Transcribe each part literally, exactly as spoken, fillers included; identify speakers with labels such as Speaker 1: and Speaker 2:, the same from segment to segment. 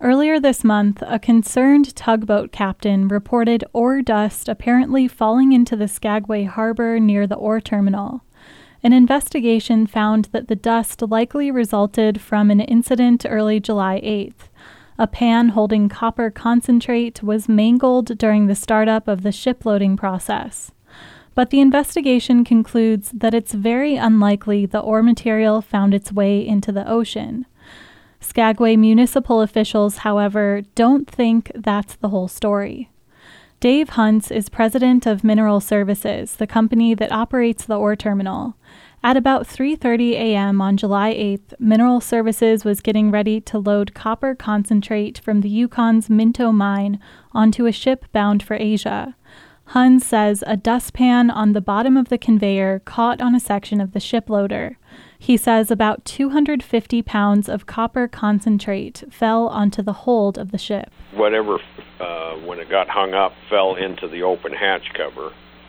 Speaker 1: Earlier this month, a concerned tugboat captain reported ore dust apparently falling into the Skagway harbor near the ore terminal. An investigation found that the dust likely resulted from an incident early July eighth. A pan holding copper concentrate was mangled during the startup of the shiploading process. But the investigation concludes that it's very unlikely the ore material found its way into the ocean. Skagway municipal officials, however, don't think that's the whole story. Dave Hunts is president of Mineral Services, the company that operates the ore terminal. At about three thirty a.m. on July eighth, Mineral Services was getting ready to load copper concentrate from the Yukon's Minto mine onto a ship bound for Asia. Hunts says a dustpan on the bottom of the conveyor caught on a section of the ship loader. He says about two hundred fifty pounds of copper concentrate fell onto the hold of the ship.
Speaker 2: Whatever, uh, when it got hung up, fell into the open hatch cover.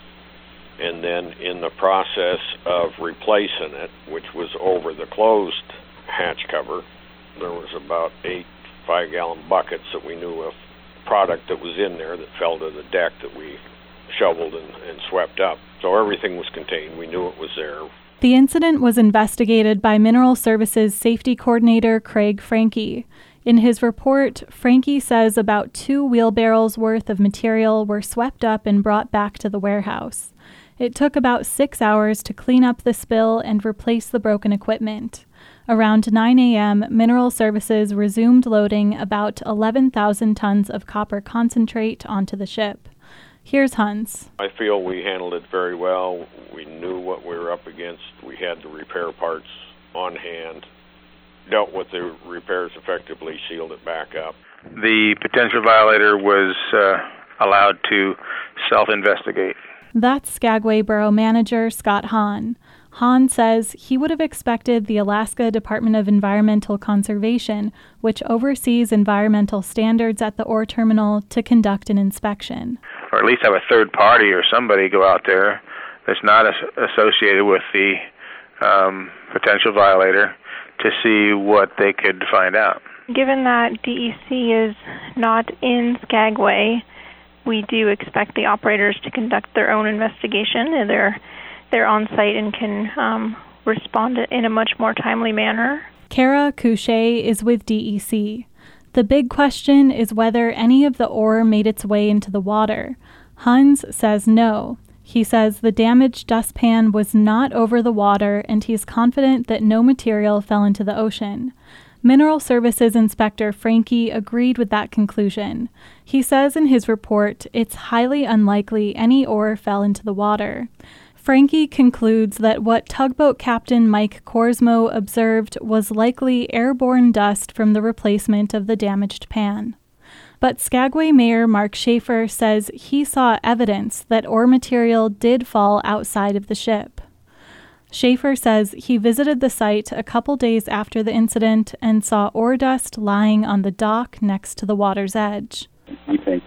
Speaker 2: And then in the process of replacing it, which was over the closed hatch cover, there was about eight five-gallon buckets that we knew of product that was in there that fell to the deck that we shoveled and, and swept up. So everything was contained. We knew it was there.
Speaker 1: The incident was investigated by Mineral Services Safety Coordinator Craig Franke. In his report, Franke says about two wheelbarrows worth of material were swept up and brought back to the warehouse. It took about six hours to clean up the spill and replace the broken equipment. Around nine a.m., Mineral Services resumed loading about eleven thousand tons of copper concentrate onto the ship. Here's Hunts.
Speaker 2: I feel we handled it very well. We knew what we were up against. We had the repair parts on hand, dealt with the repairs effectively, sealed it back up.
Speaker 3: The potential violator was uh, allowed to self-investigate.
Speaker 1: That's Skagway Borough Manager Scott Hahn. Hahn says he would have expected the Alaska Department of Environmental Conservation, which oversees environmental standards at the ore terminal, to conduct an inspection.
Speaker 3: Or at least have a third party or somebody go out there that's not as- associated with the um, potential violator to see what they could find out.
Speaker 4: Given that D E C is not in Skagway, we do expect the operators to conduct their own investigation. And they're, they're on site and can um, respond in a much more timely manner.
Speaker 1: Kara Couchet is with D E C. The big question is whether any of the ore made its way into the water. Hunts says no. He says the damaged dustpan was not over the water, and he's confident that no material fell into the ocean. Mineral Services Inspector Franke agreed with that conclusion. He says in his report it's highly unlikely any ore fell into the water. Franke concludes that what tugboat captain Mike Korsmo observed was likely airborne dust from the replacement of the damaged pan. But Skagway Mayor Mark Schaefer says he saw evidence that ore material did fall outside of the ship. Schaefer says he visited the site a couple days after the incident and saw ore dust lying on the dock next to the water's edge.
Speaker 5: We think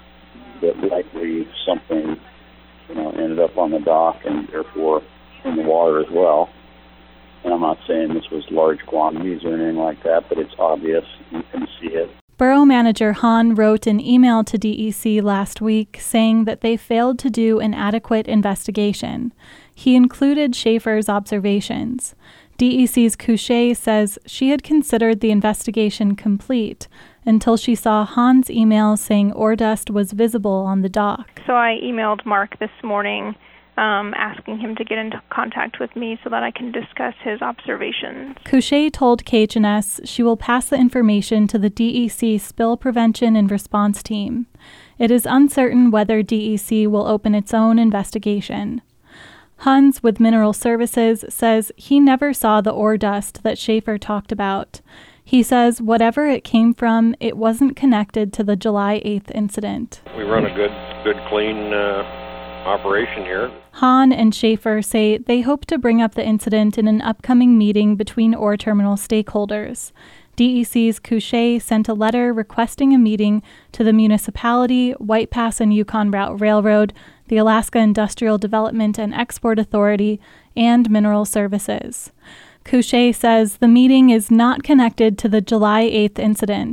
Speaker 5: that likely something, you know, ended up on the dock and therefore in the water as well. And I'm not saying this was large quantities or anything like that, but it's obvious. You can see it.
Speaker 1: Borough Manager Hahn wrote an email to D E C last week saying that they failed to do an adequate investigation. He included Schaefer's observations. D E C's Couchet says she had considered the investigation complete until she saw Hahn's email saying ore dust was visible on the dock.
Speaker 4: So I emailed Mark this morning um, asking him to get into contact with me so that I can discuss his observations.
Speaker 1: Couchet told K H N S she will pass the information to the D E C Spill Prevention and Response Team. It is uncertain whether D E C will open its own investigation. Hunts with Mineral Services says he never saw the ore dust that Schaefer talked about. He says whatever it came from, it wasn't connected to the July eighth incident.
Speaker 2: We run a good, good, clean uh, operation here.
Speaker 1: Hahn and Schaefer say they hope to bring up the incident in an upcoming meeting between ore terminal stakeholders. D E C's Couchet sent a letter requesting a meeting to the municipality, White Pass and Yukon Route Railroad, the Alaska Industrial Development and Export Authority, and Mineral Services. Couchet says the meeting is not connected to the July eighth incident.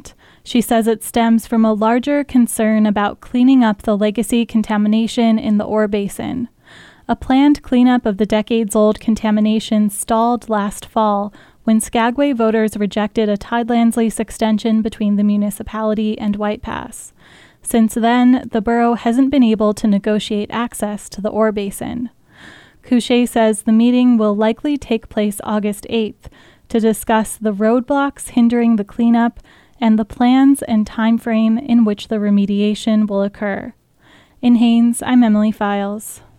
Speaker 1: She says it stems from a larger concern about cleaning up the legacy contamination in the ore basin. A planned cleanup of the decades-old contamination stalled last fall when Skagway voters rejected a Tidelands lease extension between the municipality and White Pass. Since then, the borough hasn't been able to negotiate access to the ore basin. Couché says the meeting will likely take place August eighth to discuss the roadblocks hindering the cleanup and the plans and time frame in which the remediation will occur. In Haines, I'm Emily Files.